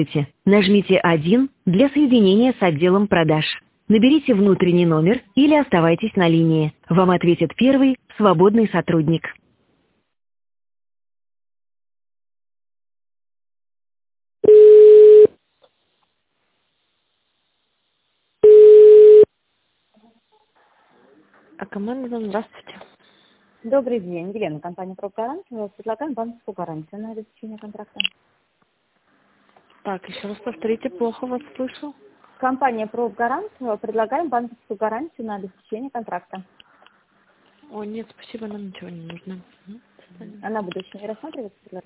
Нажмите 1 для соединения с отделом продаж. Наберите внутренний номер или оставайтесь на линии. Вам ответит первый свободный сотрудник. А команда, здравствуйте. Добрый день, Елена, компания «Профгарант». Мы предлагаем банковскую гарантию на обеспечение контракта. Так, еще раз повторите, плохо вас слышу. Компания «Профгарант» предлагаем банковскую гарантию на обеспечение контракта. О, нет, спасибо, нам ничего не нужно. До свидания. Она будет очень рассматриваться.